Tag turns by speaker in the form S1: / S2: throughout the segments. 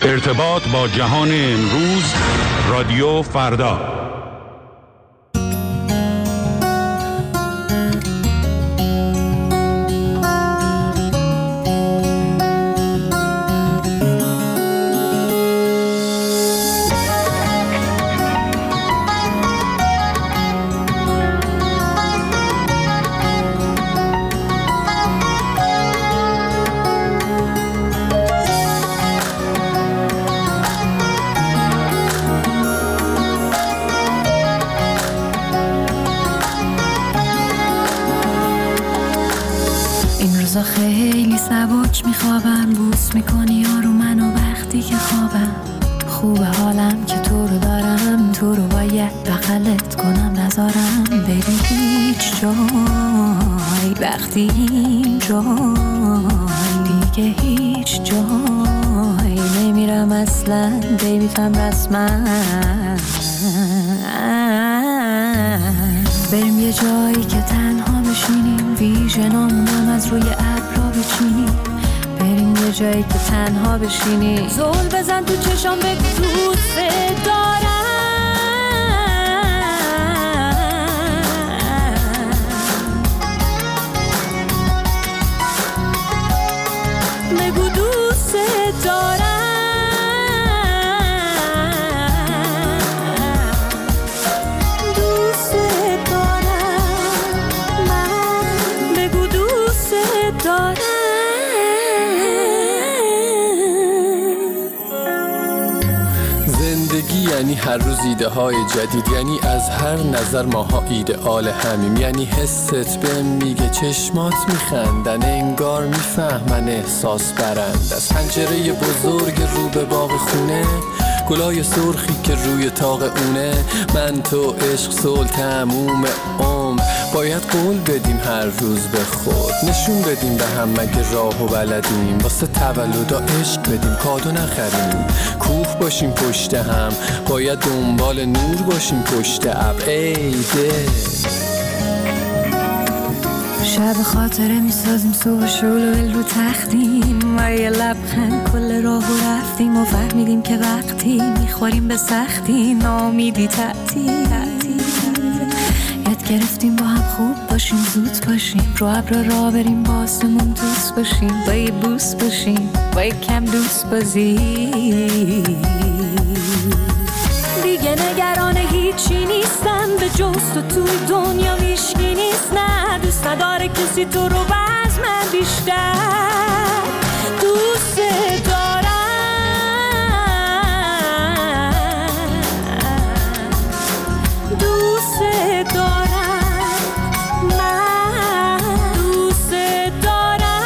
S1: ارتباط با جهان امروز، رادیو فردا.
S2: خیلی سبک میخوابم، بوس میکنی آرو منو وقتی که خوابم. خوبه حالم که تو رو دارم، تو رو باید بغلت کنم نذارم بری هیچ جای. وقتی این جای دیگه هیچ جای نمیرم اصلا، بیبیتم رسما. بریم یه جایی که تنها بشینیم، ویژنامونم از روی ابرا بچینیم. بریم یه جایی که تنها بشینیم، زل بزن تو چشام بگو دوست دارم. بگو دوست دارم.
S3: یعنی هر روز ایده های جدید، یعنی از هر نظر ماها ایدئال همیم. یعنی حست بهم میگه چشمات میخندن، انگار میفهمن احساس برند. از پنجره بزرگ رو به باغ خونه، گلای سرخی که روی طاق اونه. من تو عشق صلح تموم عمر، باید قول بدیم هر روز به خود. نشون بدیم به هم مگه راهو بلدیم، واسه تولدا عشق بدیم کادو نخریم. کوه باشیم پشت هم، باید دنبال نور باشیم پشت ابر. ای ده
S2: شب خاطره میسازیم، صبح شلوغ رو تختیم و یه لبخند کل راهو رفتیم و فهمیدیم که وقتی میخوریم به سختی نامیدی تعطیل. یاد گرفتیم با هم خوب باشیم، زود باشیم، رو ابر را بریم، با آسمون دوست باشیم، با یه بوس باشیم، با یه کم دوست بازی. دیگه نگران هیچی نیستم، به جز تو توی دنیا هیچکی نیست. نه دوست نداره کسی تو رو باز من بیشتر دوست دارم. دوست دارم، من دوست دارم.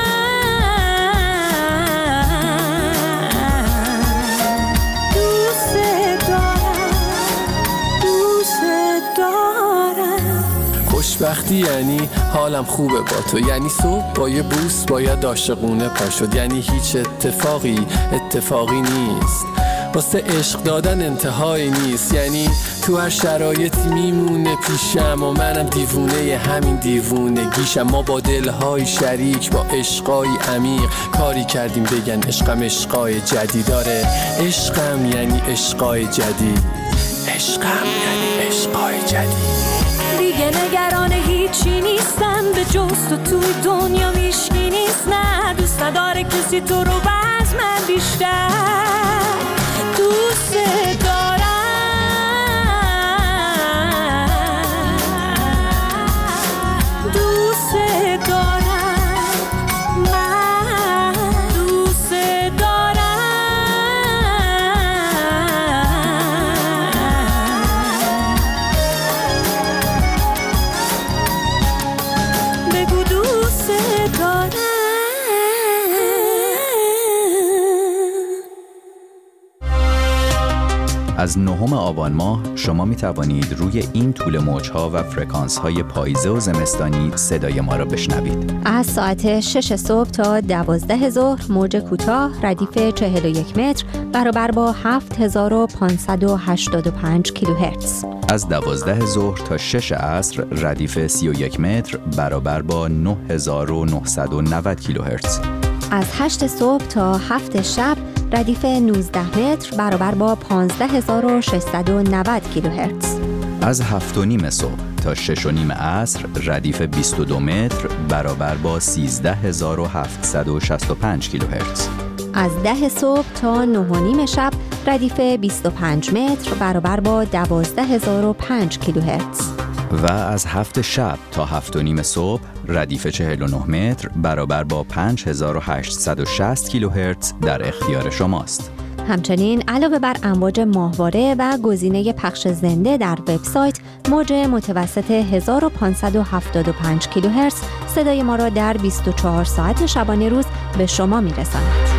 S2: دوست دارم، دوست دارم.
S3: خوشبختی یعنی حالم خوبه با تو، یعنی صبح با یه بوس باید عاشقونه پا شد. یعنی هیچ اتفاقی نیست، واسه عشق دادن انتهایی نیست. یعنی تو هر شرایطی میمونه پیشم و منم دیوونه همین دیوونگیشم. ما با دلهای شریک، با عشقای عمیق کاری کردیم بگن عشقم عشقای جدید. داره عشقم یعنی عشقای جدید، عشقم یعنی عشقای جدید.
S2: دیگه نگران هیچی نیستم، به جز تو توی دنیا هیچکی نیست. نه دوست نداره کسی تو رو باز من بیشتر دوست دارم. دوست دارم، من دوست دارم. بگو دوست دارم.
S4: از 9 آبان ماه شما می توانید روی این طول موج‌ها و فرکانس‌های پاییزه و زمستانی صدای ما را بشنوید.
S5: از ساعت 6 صبح تا 12 ظهر موج کوتاه ردیف 41 متر برابر با 7585 کیلوهرتز.
S4: از 12 ظهر تا 6 عصر ردیف 31 متر برابر با 9990 کیلوهرتز.
S5: از 8 صبح تا 7 شب ردیف 19 متر برابر با 15690 کیلوهرتز.
S4: از 7:30 صبح تا 6:30 عصر ردیف 22 متر برابر با 13765 کیلوهرتز.
S5: از 10 صبح تا 9:30 شب ردیف 25 متر برابر با 12005 کیلوهرتز.
S4: و از 7 شب تا 7:30 صبح ردیف 49 متر برابر با 5860 کیلوهرتز در اختیار شماست.
S5: همچنین علاوه بر امواج ماهواره و گزینه پخش زنده در وبسایت، موج متوسط 1575 کیلوهرتز صدای ما را در 24 ساعت شبانه روز به شما میرساند.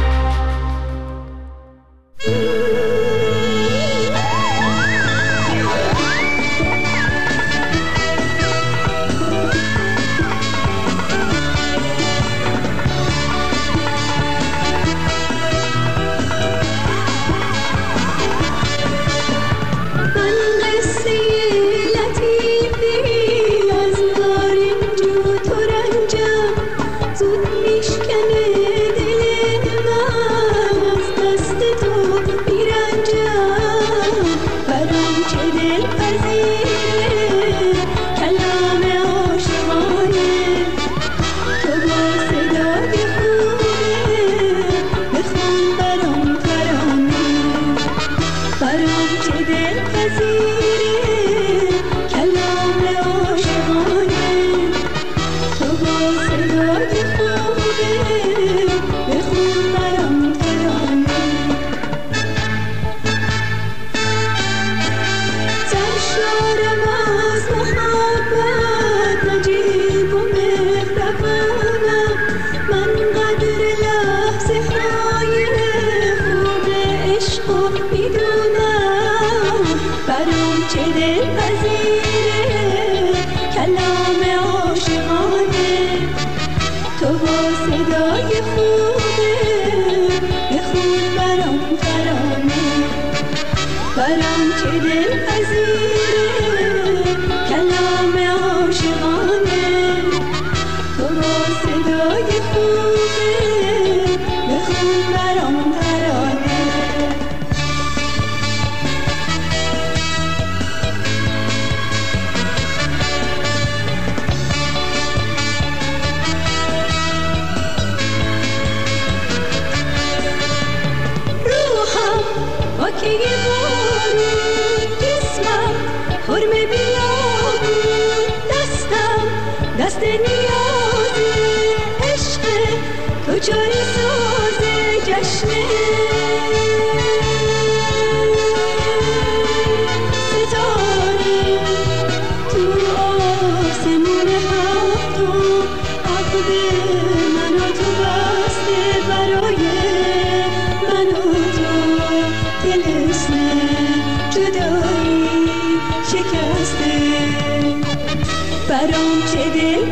S6: برام چه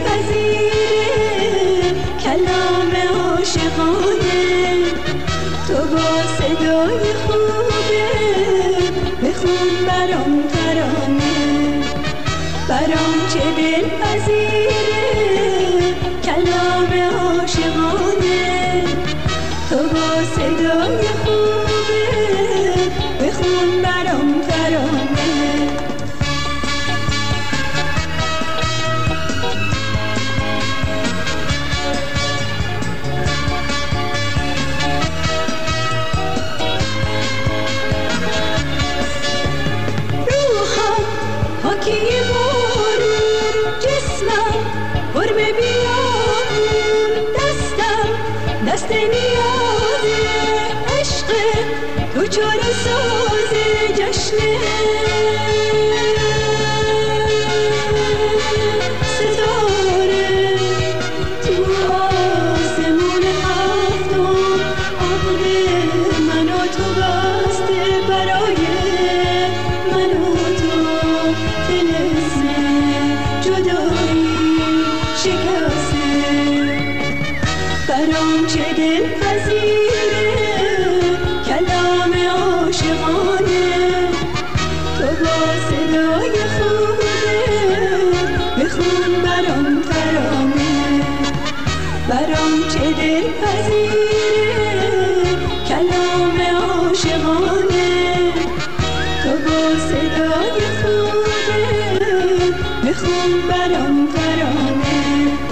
S6: دلپذیره کلام عاشقانه، تو با صدای خوبه بخون برام ترانه. برام چه دلپذیره کلام عاشقانه، تو با صدای خوبه بخون برام ترانه. پاکی بارون جسمم قرب بیامون، دستم دست نیازه عشق تو چاره ساز جشنه. ستاره تو آسمون هفتم عقل من و تو بسته برای من و تو شکسته. برام چه دلپذیره کلام عاشقانه، برام ترانه.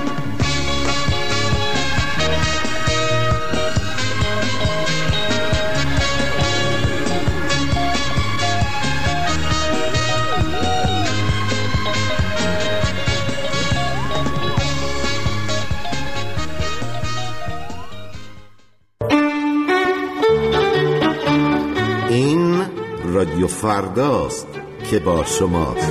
S7: این رادیو فرداست که با شماست.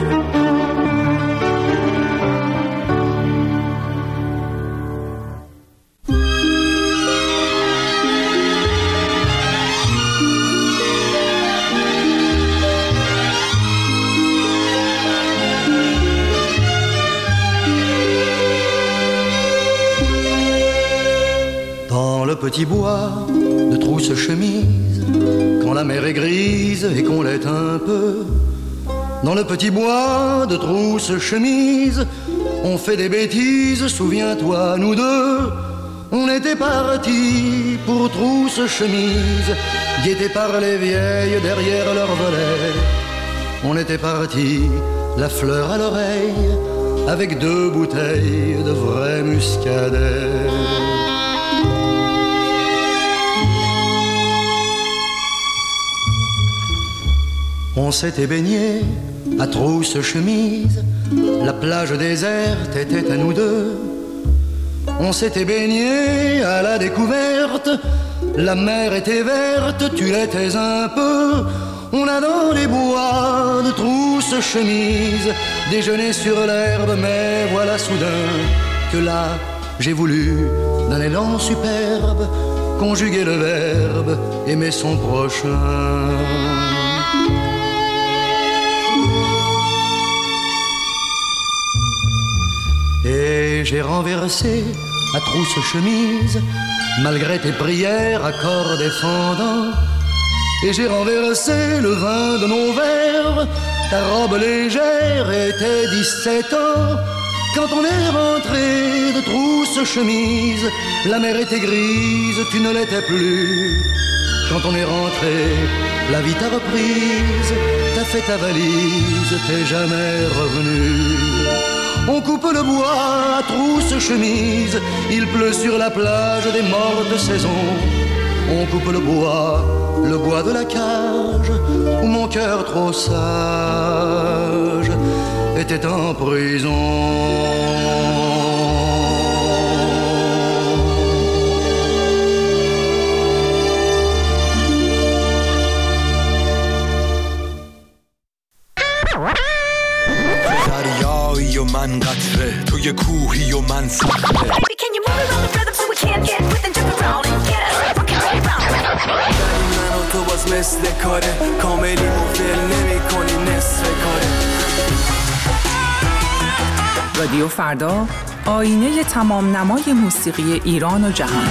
S8: Dans le petit bois de trousse-chemise, quand la mer est grise et qu'on l'est un peu, dans le petit bois de trousse-chemise, on fait des bêtises, souviens-toi, nous deux. On était partis pour trousse-chemise, guettés par les vieilles derrière leur volet. On était partis, la fleur à l'oreille, avec 2 bouteilles de vrai muscadet. On s'était baigné à trousse-chemise, la plage déserte était à nous deux. On s'était baigné à la découverte, la mer était verte, tu l'étais un peu. On a dans les bois de trousse-chemise déjeuné sur l'herbe, mais voilà soudain que là j'ai voulu, d'un élan superbe, conjuguer le verbe aimer son prochain. Et j'ai renversé à trousse-chemise, malgré tes prières à corps défendant. Et j'ai renversé le vin de nos verres, ta robe légère était 17 ans. Quand on est rentré de trousse-chemise, la mer était grise, tu ne l'étais plus. Quand on est rentré, la vie t'a reprise, t'as fait ta valise, t'es jamais revenu. On coupe le bois à trousse-chemise, il pleut sur la plage des mortes saisons. On coupe le bois de la cage, où mon cœur trop sage était en prison.
S9: دریایی و من قطره، توی کوهی و من صخره. من و تو باز مثل کاره، کاملی مفل نمی کنی نصف کاره.
S10: رادیو فردا، آینه تمام نمای موسیقی ایران و جهان.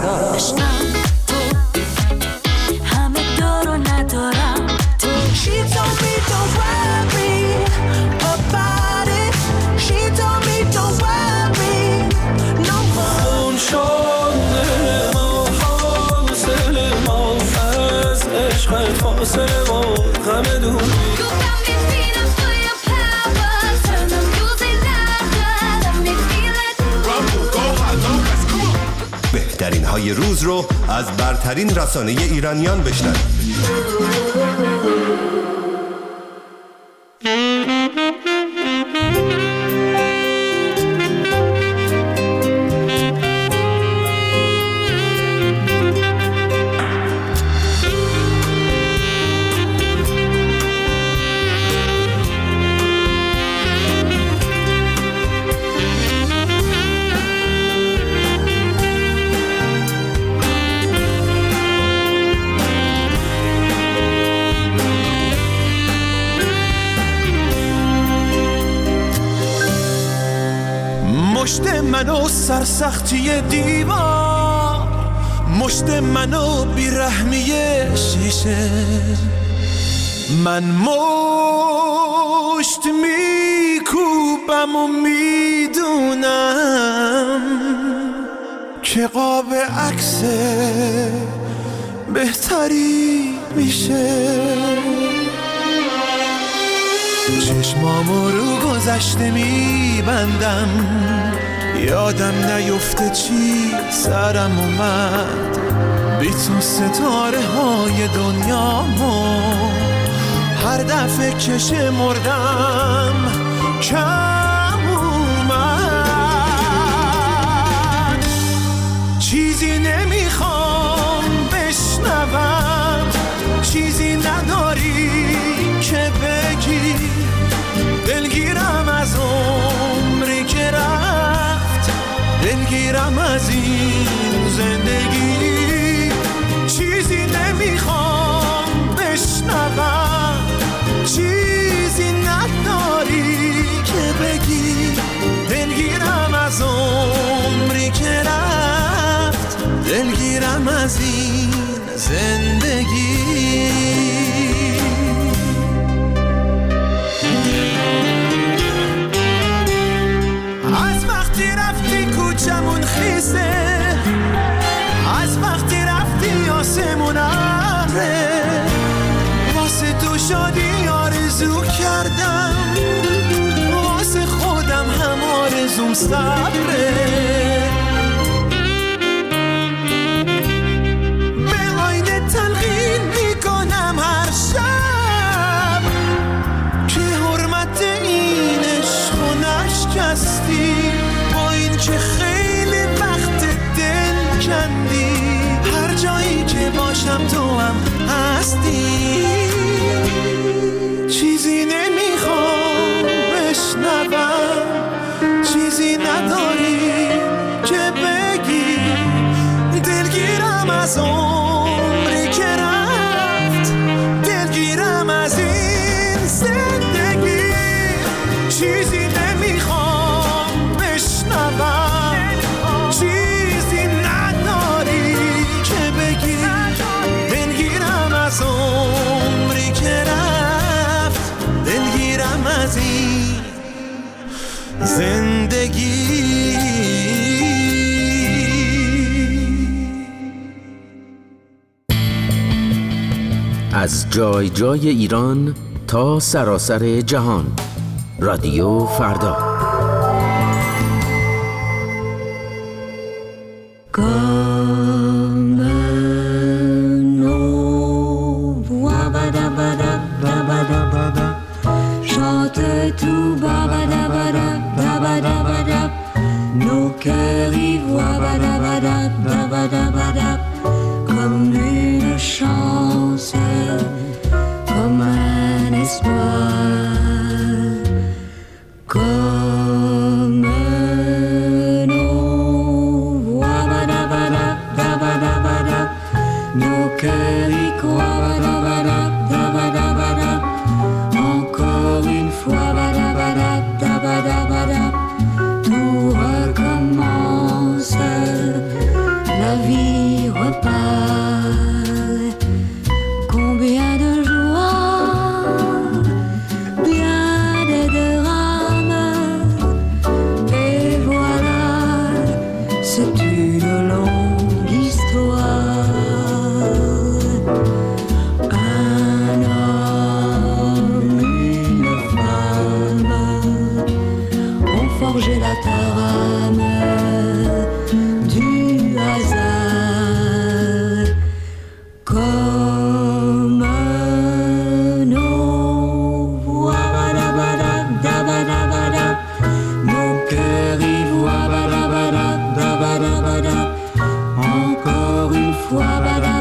S2: عشقم تو همه دار و ندارم تو. She told me don't worry about it. She told me don't worry no more.
S9: اون شده ما حاصل ما از عشقت فاصله ما غم دوری.
S11: بهترین های روز رو از برترین رسانه ایرانیان بشنوید.
S12: مشت منو سرسختی دیوار، مشت منو بیرحمی شیشه، من مشت میکوبم و میدونم که قاب عکس بهتری میشه. چشمامو رو گذشته میبندم، یادم نیفته چی سرم اومد، بی تو ستاره های دنیامو هر دفعه که شمردم کم اومد. چیزی نمیخوام بشنوم، چیزی نداری که بگی، دلگیرم از عمری که رفت، دلگیرم از این زندگی. چیزی نمیخوام بشنوم، چیزی نداری که بگی، دلگیرم از عمری که رفت، دلگیرم از این زندگی. از وقتی رفتی کوچمون خیسه، از وقتی رفتی آسمون ابره، واسه تو شادی آرزو کردم، واسه خودم هم آرزوم صبره. به آینه تلقین میکنم هر شب که حرمت این عشق و نشکستی، با این که خیلی وقت دل کندی، هر جایی که باشم تو هم هستی. چیزی نمیخوام بشنوم، چیزی نداری که بگی، دلگیرم از عمری که رفت، دلگیرم از این زندگی. چیزی نمیخوام بشنوم، چیزی نداری که بگی، دلگیرم از عمری که رفت، دلگیرم از این زندگی.
S13: از جای جای ایران تا سراسر جهان، رادیو فردا.
S2: Chante tout babadabadab, babadabadab, nos cœurs y voient badabadab, babadabadab, comme une chance, comme un espoir, comme nos voix badabadab, babadabadab, nos cœurs y croient badabadab, babadabadab, encore une fois badabadab, babadabadab, tout recommence, la vie une longue histoire. Un homme, une femme ont forgé la trame du hasard. Comme nos voix, nos cœurs y voient, encore une fois,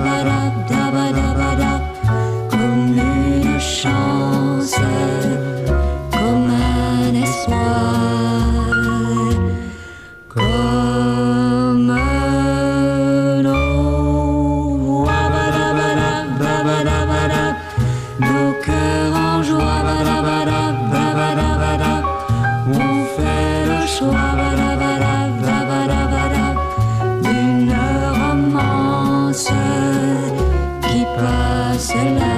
S2: comme une chance, comme un espoir, comme nos voix, nos cœurs en joie, on fait le choix d'une romance qui passe là.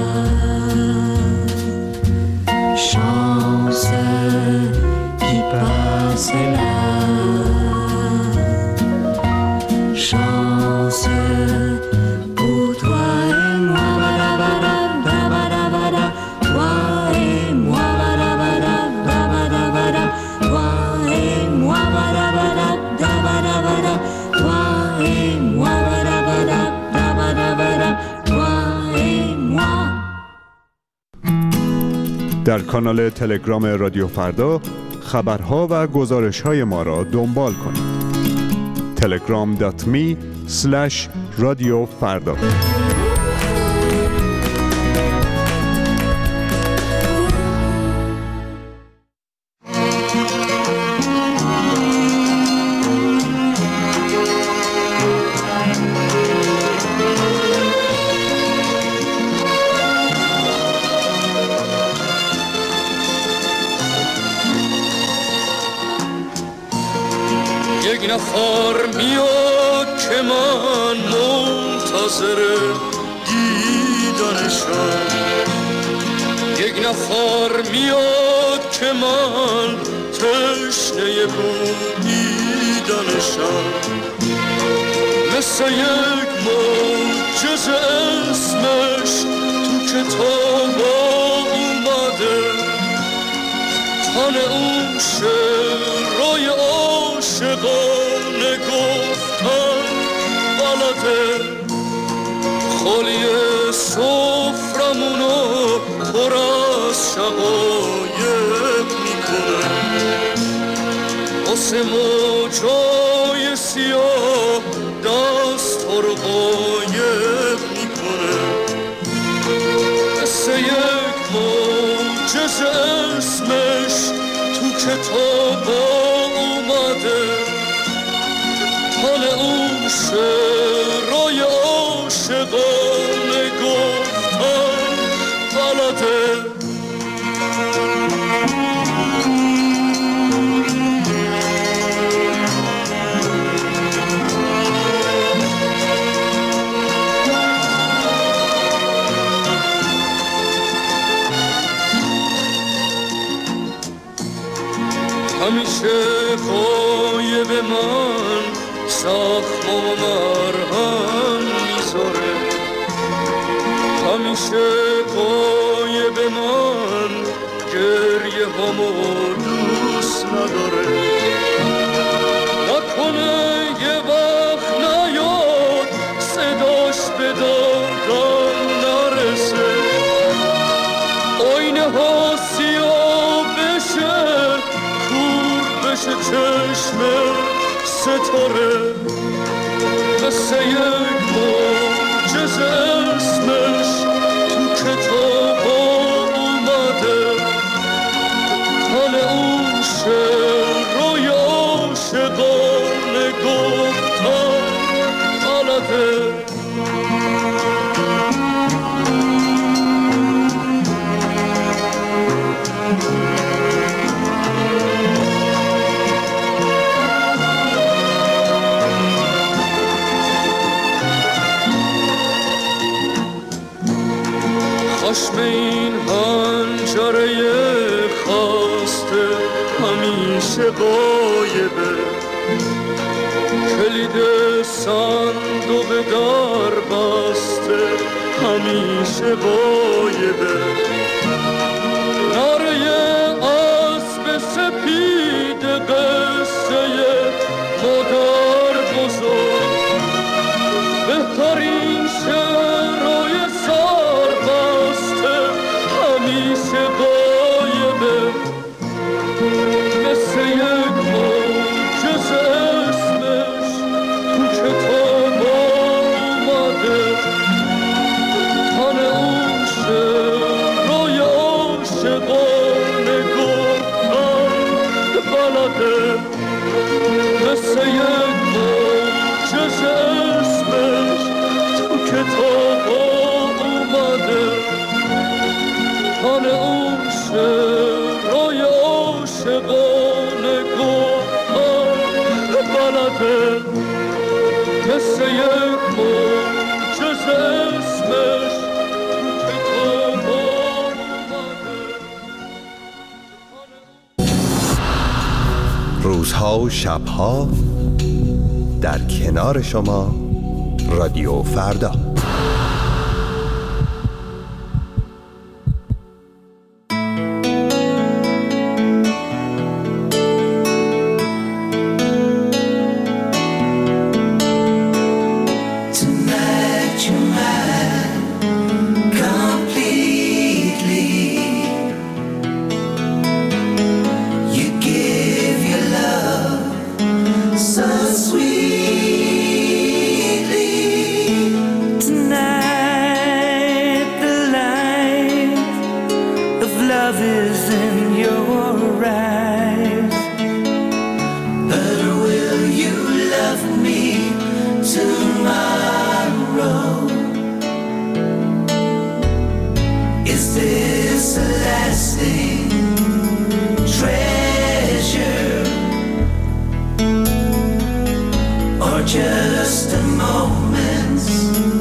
S2: Chance qui passe là. Chance pour toi et moi, toi et moi, toi et moi, toi et moi, toi et moi.
S1: در کانال تلگرام رادیو فردا خبرها و گزارش‌های ما را دنبال کنید. telegram.me/رادیوفردا.
S14: یک نفر میاد که من منتظر دیدنشم. یک نفر میاد که من تشنه بودیدنشم. مثل یک معجزه اسمش تو کتاب اومده. تن اون شعرهای عاشقانه گفتن بلده. خالی سفرمونو پر از شقایق میکنه. واسه موجای سیاه دست رو قایق میکنه. مثل یک معجزه اسمش تو کتاب اومده. حال اون شعرهای عاشقانه گفتن بلده. همیشه قایب من زخم و مرهم میذاره. همیشه قایب من گریه همو دوست نداره. نکنه یه وقت نیاد صداش به دادم نرسه. آینه ها سیاه بشه، کور بشه چشم ستاره. مثل یک معجزه اسمش تو کتاب اومده. حال اون شعرهای عاشقانه گفتن بلده. خشم این حنجره خواسته همیشه غایبه. که کلید صندوق در بسته همیشه غایبه. ناره اسب سپید قصه مادر بزرگ، بهترین شعرهای سربسته همیشه غایبه. مثل یک معجزه اسمش تو کتاب اومده، تن اون شعرهای عاشقانه گفتن بلده. مثل یک معجزه اسمش تو کتاب اومده، تن اون شعرهای عاشقانه گفتن بلده. مثل یک معجزه اسمش تو کتاب اومده.
S11: روزها و شبها در کنار شما رادیو فردا.
S12: Just a moment's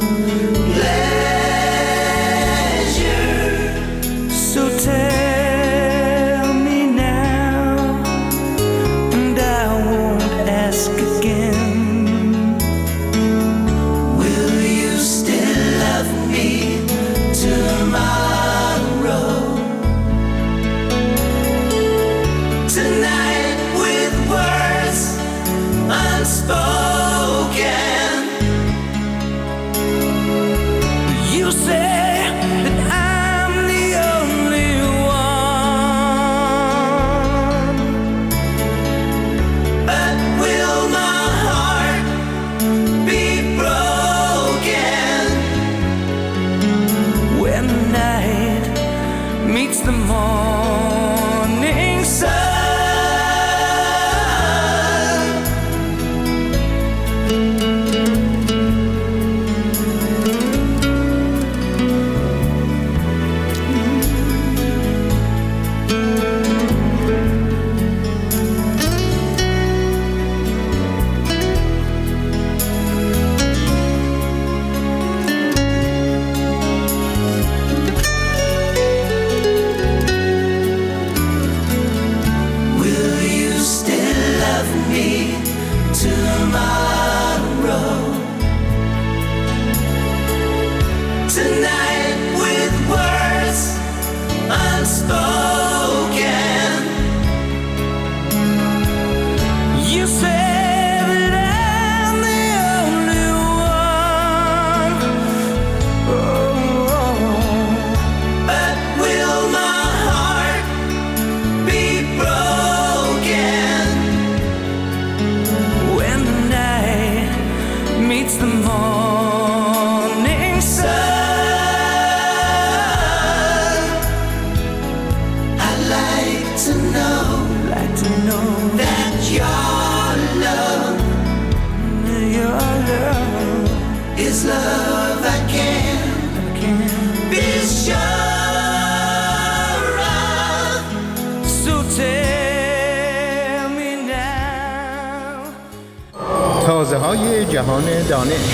S12: pleasure. So tell me now, and I won't ask again. Will you still love me tomorrow? Tonight with words unspoken, you say that I'm the only one, but will my heart be broken when the night meets the morning sun? Tonight with words unspoken, you say that I'm the only one, but will my heart be broken when the night meets the morning sun? That your love is love I can't be sure of. So tell me now.
S15: تازه‌های جهان دانش.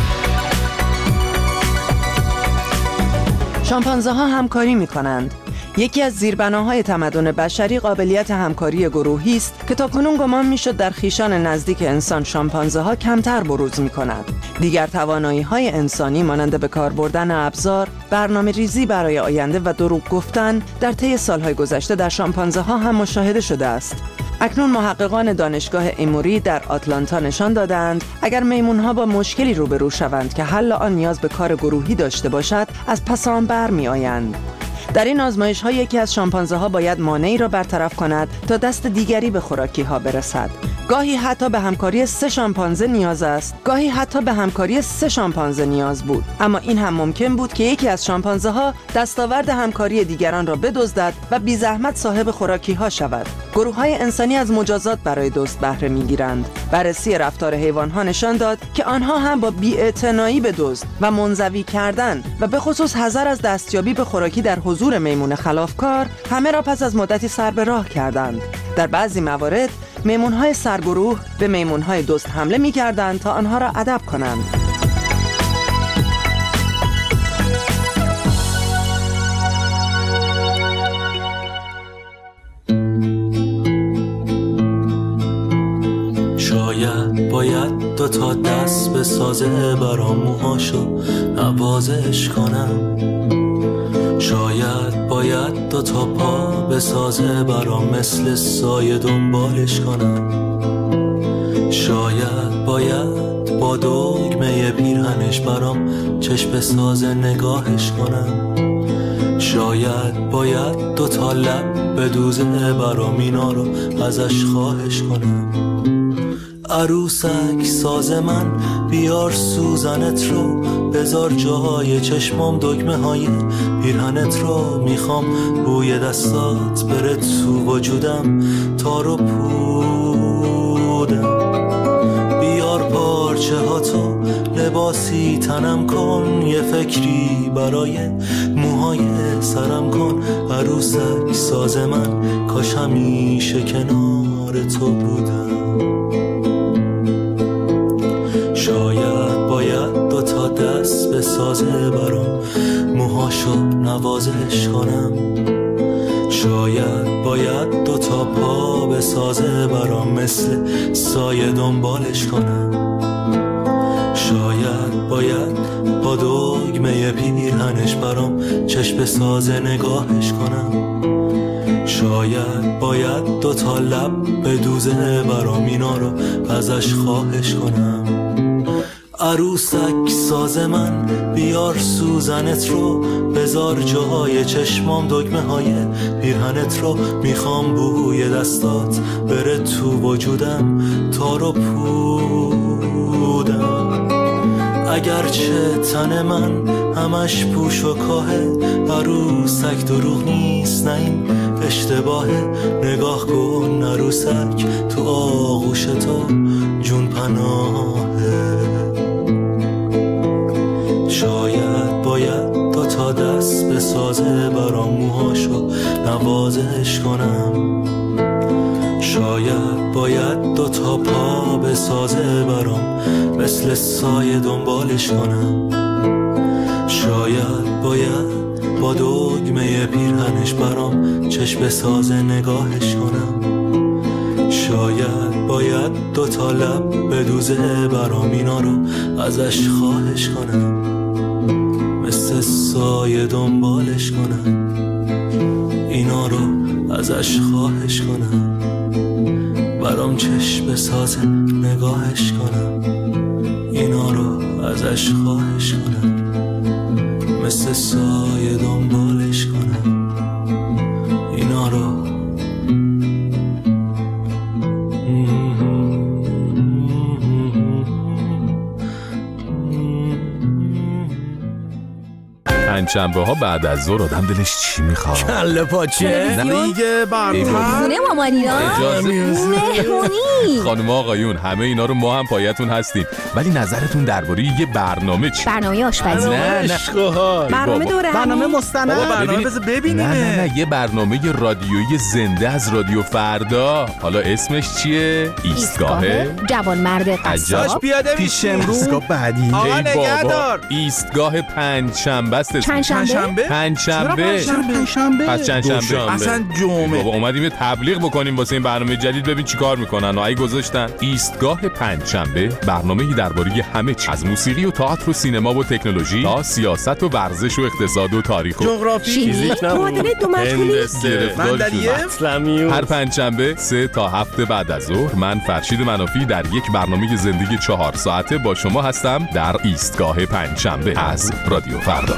S16: شامپانزه ها همکاری می کنند.
S15: یکی از زیربناهای تمدن بشری قابلیت همکاری گروهی است که تاکنون گمان میشد در خویشان نزدیک انسان شامپانزه ها کمتر بروز می‌کند. دیگر توانایی‌های انسانی مانند به کار بردن ابزار، برنامه‌ریزی برای آینده و دروغ گفتن در طی سال‌های گذشته در شامپانزه ها هم مشاهده شده است. اکنون محققان دانشگاه ایموری در آتلانتا نشان دادند اگر میمون‌ها با مشکلی روبرو شوند که حل آن نیاز به کار گروهی داشته باشد، از پس آن برمی‌آیند. در این آزمایش‌ها یکی از شامپانزه‌ها باید مانعی را برطرف کند تا دست دیگری به خوراکی‌ها برسد. گاهی حتی به همکاری 3 شامپانزه نیاز است، گاهی حتی به همکاری 3 شامپانزه نیاز بود، اما این هم ممکن بود که یکی از شامپانزه‌ها دستاورد همکاری دیگران را بدزدد و بی زحمت صاحب خوراکی‌ها شود. گروه‌های انسانی از مجازات برای دزد بهره می‌گیرند. بررسی رفتار حیوان‌ها نشان داد که آنها هم با بی‌اعتنایی به دزد و منزوی کردن و به خصوص حذر از دستیابی به خوراکی در حضور میمون خلافکار همه را پس از مدتی سر به راه کردند. در بعضی موارد میمون‌های سرگروه به میمون‌های دزد حمله می‌کردند تا آنها را ادب کنند.
S16: شاید باید 2 تا دست به سازه برام موهاشو نوازش کنم. شاید باید 2 تا پا به سازه برام مثل سایه دنبالش کنم. شاید باید با دگمه پیرهنش برام چشم سازه نگاهش کنم. شاید باید 2 تا لب به دوزه برام اینا رو ازش خواهش کنم. عروسک ساز من بیار سوزنت رو، بذار جاهای چشمام دگمه های پیرهنت رو. میخوام بوی دستات بره تو وجودم تا رو پودم. بیار پارچه هاتو لباسی تنم کن، یه فکری برای موهای سرم کن. عروسک ساز من کاش همیشه کنار تو بودم. شاید باید 2 تا دست به سازه برام موهاشو نوازش کنم. شاید باید 2 تا پا به سازه برام مثل سایه دنبالش کنم. شاید باید با دگمه پیرهنش برام چشم سازه نگاهش کنم. شاید باید 2 تا لب به دوزه برام اینا رو ازش خواهش کنم. عروسک ساز من بیار سوزنت رو، بذار جاهای چشمام دگمه های پیرهنت رو. میخوام بوی دستات بره تو وجودم تا رو پودم. اگرچه تن من همش پوش و کاهه، عروسک دروغ نیست نه این اشتباهه. نگاه کن عروسک تو آغوش تو جون پناهه. شاید باید 2 تا دست به سازه برام موهاشو نوازش کنم. شاید باید 2 تا پا به سازه برام مثل سایه دنبالش کنم. شاید باید با دگمه پیرهنش برام چشم سازه نگاهش کنم. شاید باید 2 تا لب به دوزه برام اینا رو ازش خواهش کنم. مثل سایه دنبالش کنم. اینا رو ازش خواهش کنم. برام چشم سازه نگاهش کنم. اینا رو ازش خواهش کنم. مثل سایه دنبالش کنم. اینا رو
S17: پنجشنبه ها بعد از ظهر آدم دلش چی میخواد؟
S18: کله پاچه دیگه برتر
S5: خونه مامانینا مهمونی.
S17: خانم آقایون همه اینا رو ما هم پایتون هستیم، ولی نظرتون درباره یه برنامه چی؟
S5: برنامه آشپزی.
S17: نه
S5: برنامه دوره
S18: برنامه مستند.
S17: برنامه
S18: بذار ببینیم.
S17: نه یه برنامه رادیویی زنده از رادیو فردا. حالا اسمش چیه؟ ایستگاه
S5: جوانمرد قصاب.
S18: پیاده
S17: پیش امروز
S18: بعدی.
S17: آقا نگهدار. ایستگاه پنجشنبه است.
S5: پنجشنبه؟
S17: پنجشنبه پس چندشنبه؟
S18: اصلا جمعه.
S17: بابا اومدیم تبلیغ بکنیم واسه این برنامه جدید، ببین چیکار میکنن. و گذاشتن ایستگاه پنجشنبه، برنامه‌ای درباره همه چیز، از موسیقی و تئاتر و سینما و تکنولوژی تا سیاست و ورزش و اقتصاد و تاریخ و
S18: جغرافی،
S17: فیزیک،
S5: معادله دو مجهولی،
S17: هر پنجشنبه 3 تا 7 بعد از ظهر من فرشید منافی در یک برنامه زندگی 4 ساعته با شما هستم در ایستگاه پنجشنبه از رادیو فردا.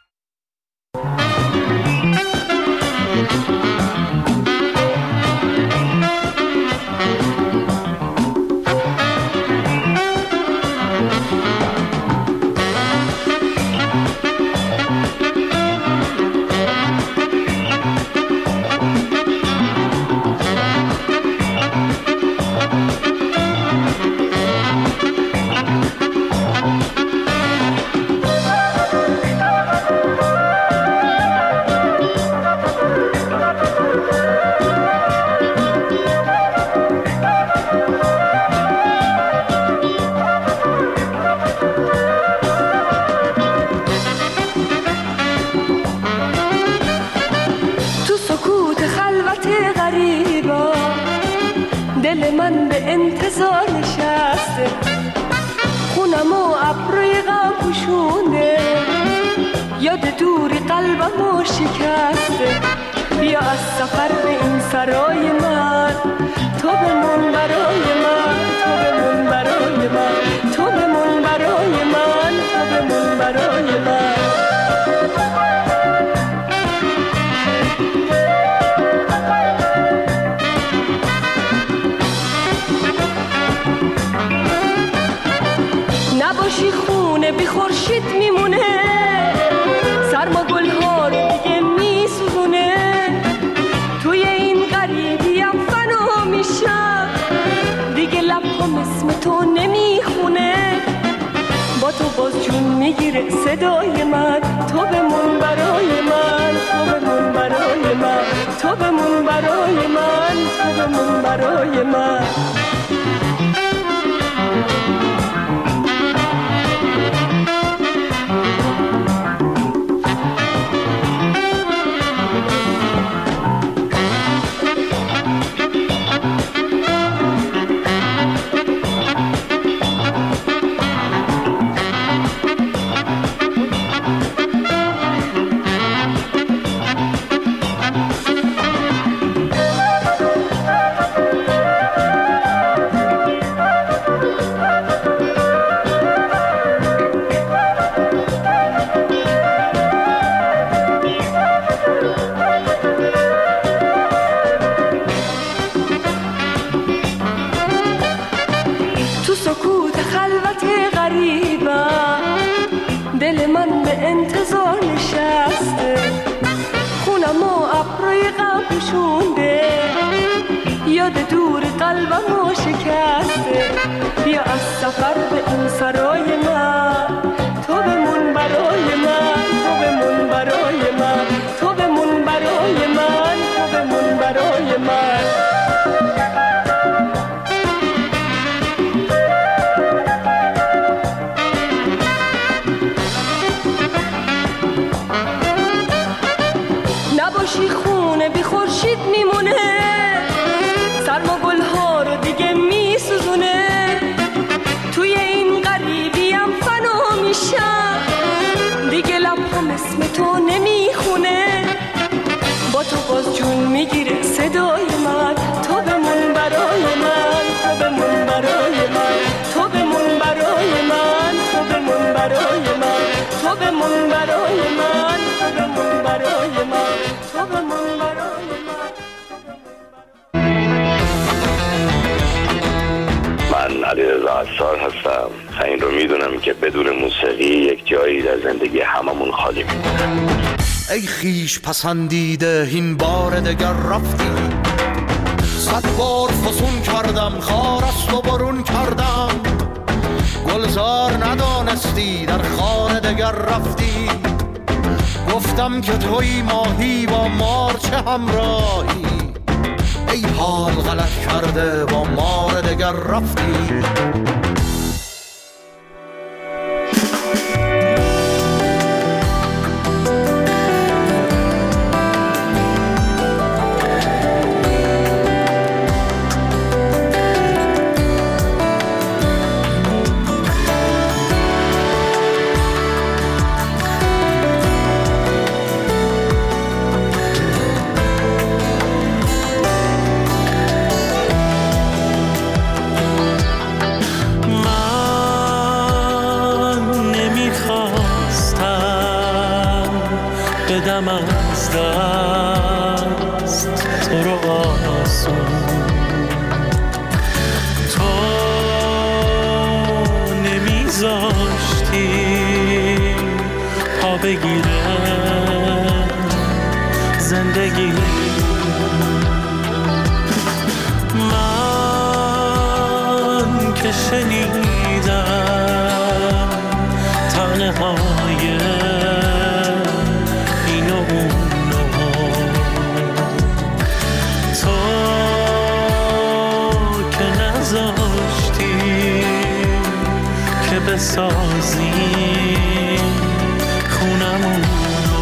S6: نباشی خونه بی خورشید میمونه، سرما گلها رو دیگه میسوزونه، توی این غریبیم فنا میشم، دیگه لبم اسم تو نمیخونه، با تو باز جون میگیره صدای من، تو بمون برای من، تو بمون برای من، تو بمون برای من، تو بمون برای من. نباشی خونه بی خورشید میمونه، سرما گلها رو دیگه میسوزونه، توی این غریبیم فنا میشم، دیگه لبم اسم تو نمیخونه، با تو باز جون میگیره صدای من، تو بمون برای من، تو بمون برای من، تو بمون برای من، تو بمون برای من، تو بمون برای من، تو بمون برای من، تو بمون برای من.
S19: من علیرضا عصار هستم. این رو میدونم که بدون موسیقی یک جایی در زندگی هممون خالی میمونه.
S8: ای خیش پسندیده این بار دگر رفتی، 100 بار فسون کردم خارست و برون کردم، گلزار ندانستی در خانه دگر رفتی، گفتم که توی ماهی با مار چه همراهی، ای حال غلط کرده با مار دگر رفتی.
S16: ندادم از دست تو رو آسون. تو نمیذاشتی پا بگیره زندگی. من که شنیدم تنه های این و اونو، تو که نذاشتی که بسازی خونمونو.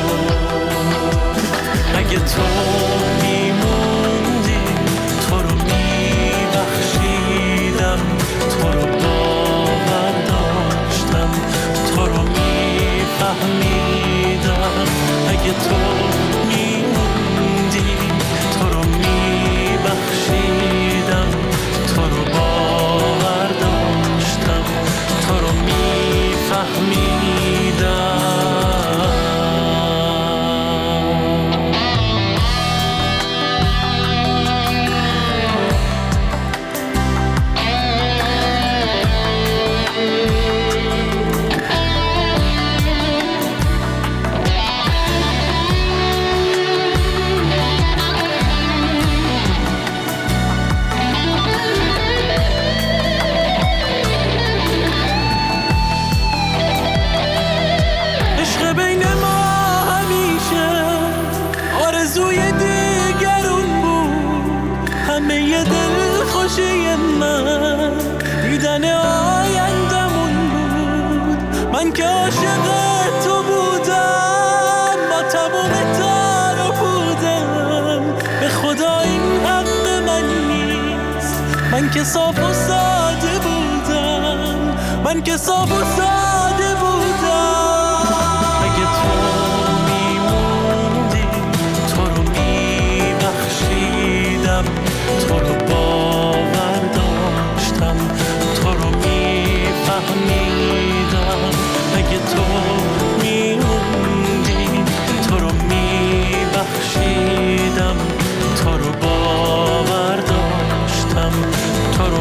S16: اگه تو میموندی تو رو میبخشیدم، تو رو باور داشتم، تو رو میفهمیدم. اگه تو میموندی تو رو میبخشیدم، تو رو باور داشتم، تو رو میفهمیدم. من که عاشق تو بودم، با تمام تار و پودم، به خدا این حق من نیست. من که صاف و ساده بودم، من که صاف و ساده بودم. اگه تو میموندی تو رو میبخشیدم، تو رو باور داشتم، تو رو میفهمیدم. اگه تو میموندی تو رو میبخشیدم، تو رو باور داشتم، تو رو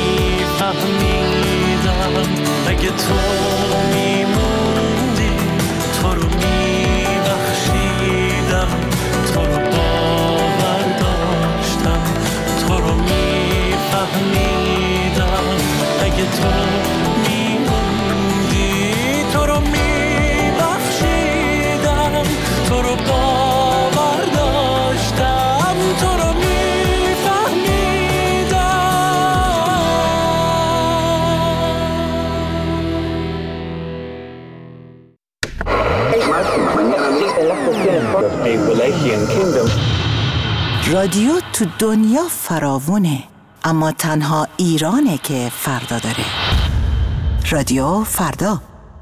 S16: میفهمیدم. اگه تو میموندی تو رو میبخشیدم، تو رو باور داشتم، تو رو میفهمیدم. اگه تو تو رو میبخشیدم، تو رو باور داشتم، تو رو
S12: میفهمیدم.
S20: رادیو تو دنیا فراوونه، اما تنها ایرانه که فردا داره. رادیو فردا.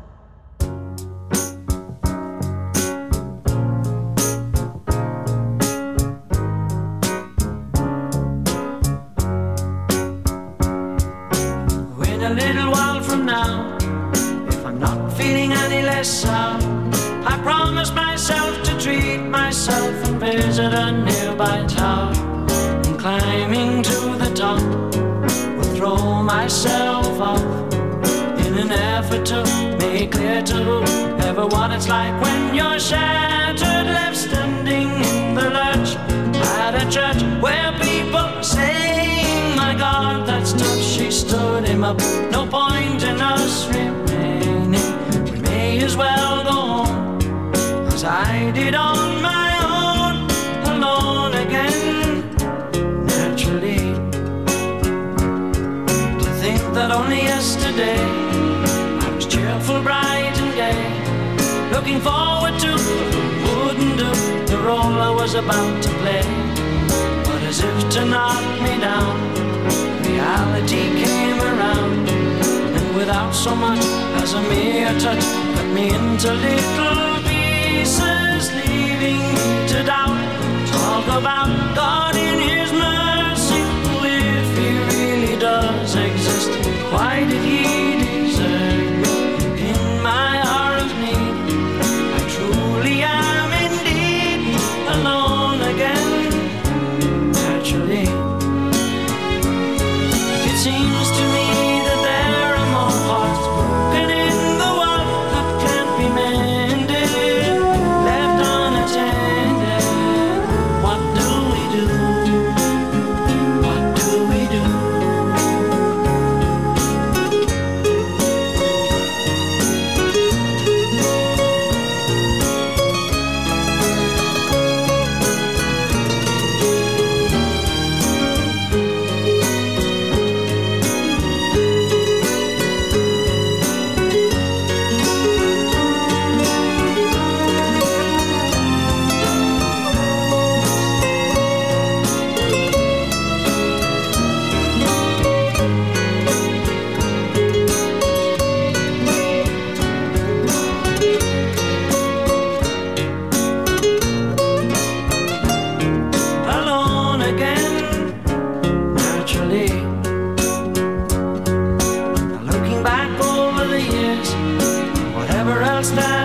S12: I promise myself to treat myself and visit a nearby tower. And climbing to the top, will throw myself off in an effort to make clear to whoever what it's like when you're shattered, left standing in the lurch at a church where people saying, "My God, that's tough." She stood him up. No point in us remaining. We may as well go home. I did on my own, alone again, naturally. To think that only yesterday I was cheerful, bright and gay, looking forward to wouldn't do the role I was about to play. But as if to knock me down, reality came around, and without so much as a mere touch, cut me into little pieces, leaving me to doubt. Talk about God in His mercy, if He really does exist. Why did He desert me in my hour of need? I truly am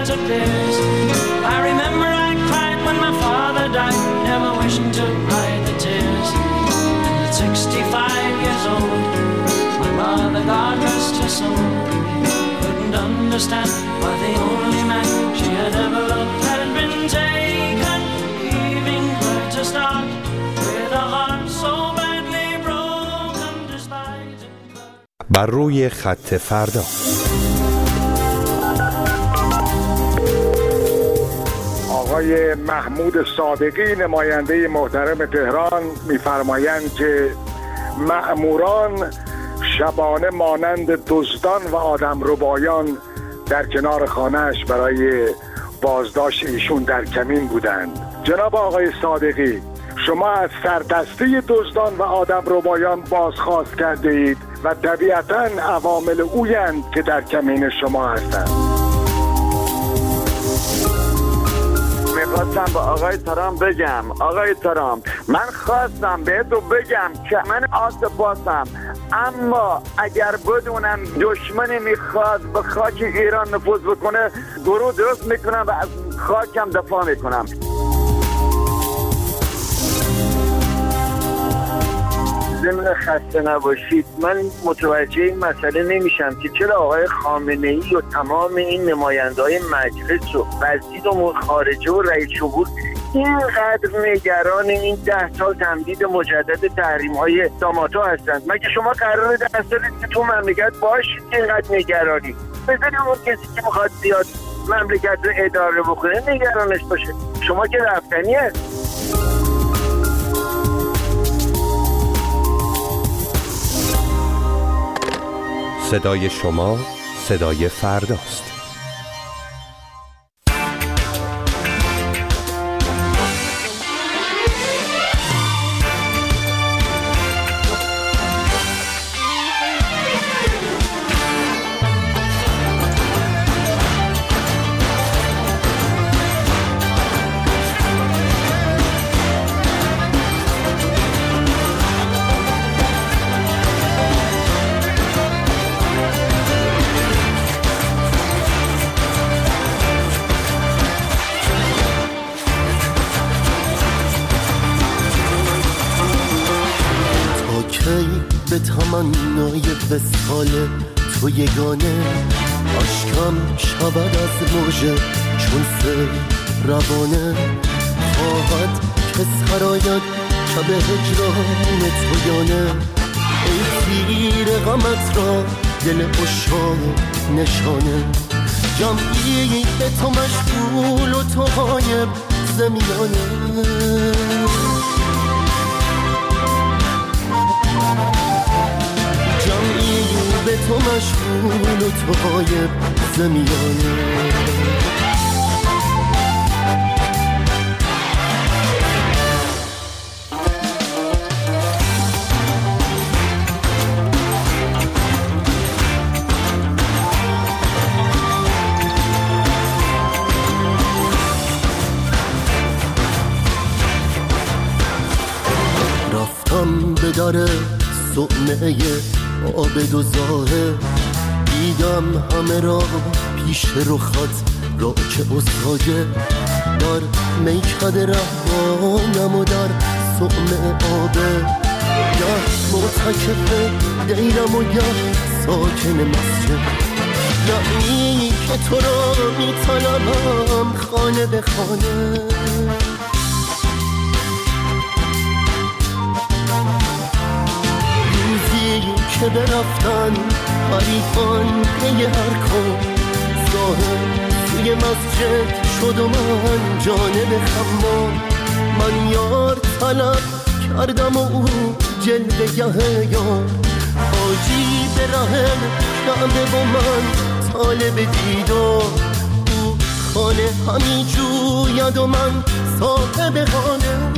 S12: it appears. I remember I cried when my father died, never wishing to hide the tears. And at 65 years old, my mother, God rest her soul, couldn't understand why the only man she had ever loved had been taken, leaving her to start with a heart so badly broken despite it.
S11: بر روی خط فردا.
S21: آقای محمود صادقی نماینده محترم تهران می‌فرمایند که مأموران شبانه مانند دزدان و آدمربایان در کنار خانه‌اش برای بازداشت ایشون در کمین بودند. جناب آقای صادقی، شما از سردسته دزدان و آدمربایان بازخواست کرده اید و طبیعتاً عوامل اویند که در کمین شما هستند.
S22: میخواستم به آقای ترامپ بگم، آقای ترامپ، من خواستم بهتو بگم که من آسپاسم، اما اگر بدونم دشمنی میخواد به خاک ایران نفوذ بکنه، گروه درست میکنم و از خاکم دفاع میکنم. ضمن خسته نباشید، من متوجه این مسئله نمیشم که چرا آقای خامنه‌ای و تمام این نماینده‌های مجلس و وزیر امور خارجه و رئیس جمهور اینقدر نگران این 10 سال تمدید مجدد تحریم‌های داماتا هستند. مگه شما قراره 10 سالی که تو مملکت باشید که اینقدر نگرانی؟ بذارید اون کسی که میخواد زیاد مملکت رو اداره بکنه نگرانش باشه. شما که رفتنیه.
S11: صدای شما صدای فرداست.
S23: به تمنای وصال تو یگانه اشکم شود از موجه چون سیل روانه خواهد که سراید شب هجران تو یانه ای تیر غمت را دل عشاق نشانه جمعی به تو مشغول و تو غایب زمینانه جمعی به تو مشغول و تو غایب زمینانه رفتم به در صومعه عابد و زاهد دیدم همه را پیش رخت را که اصاگه در میکده رهبانم و در صومعه آبه گه معتکف دیرم و گه ساکن مسجد یعنی که تو را میطلبم خانه به خانه که برفتن حریفان پی هر کن ظاهر توی مسجد شد و من جانب خمام من یار طلب کردم و او جلوه گه یار حاجی به ره کعبه و من طالب دیدار او خانه همی جوید و من صاحب خانه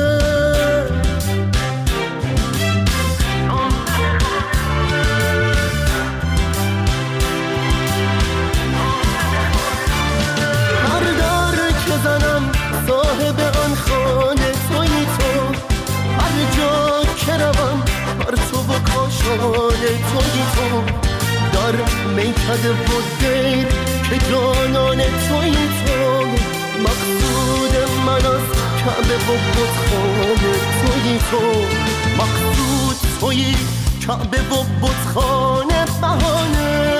S23: صاحب آن خانه تویی تو هر جا که روم هر تو و کاشانه تویی تو در میکده و دیر که جانان توی تو، مقصود من از کعبه و بتخانه توی تو، مقصود توی کعبه و بتخانه بهانه.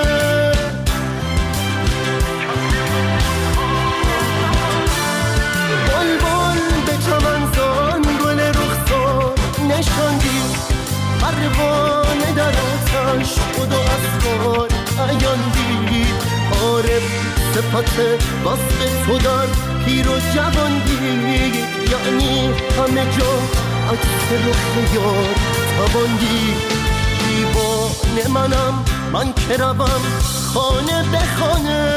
S23: بلبل به چمنزان گل رخسار نشاندی، پروانه در آتش خود و اسرار عیاندی. عارف صفت وصف تو در پیر و جواندی، یعنی همه جا عکس رخ یار تواندی. دیوانه منم من که روم خانه به خانه.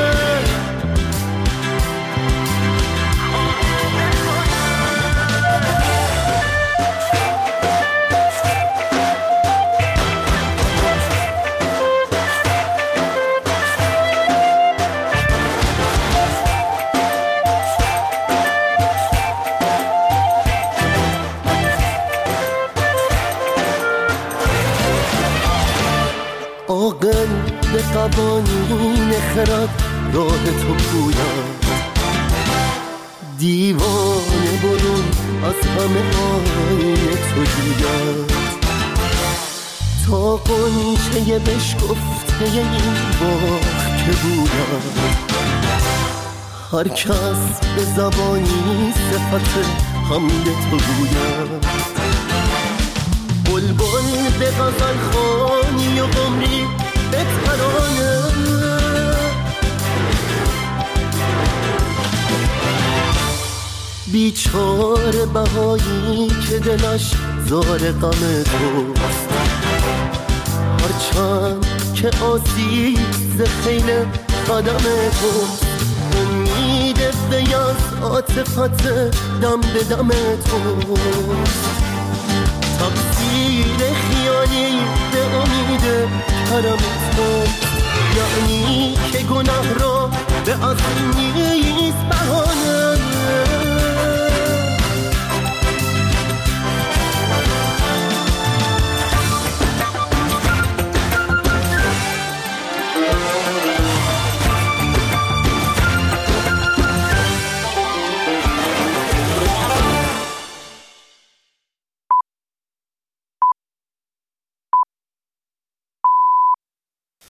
S23: عاقل به قوانین خرد راه تو پوید، دیوانه برون از همه آینه تو جوید. تا قنچه بشکفته این باغ که بوید، هر کس به زبانی صفت حمد تو گوید. بلبل به غزل خوانی و عمری به ترانه، بیچاره بهایی که دلش زار غم توست. هرچند که آسیب ز خیل قدم توست، امید وی از عاطفت دم به دم توست. تقصیر خیالی به امید کرم توست، یعنی که گناه را به اصل نیست بهانه.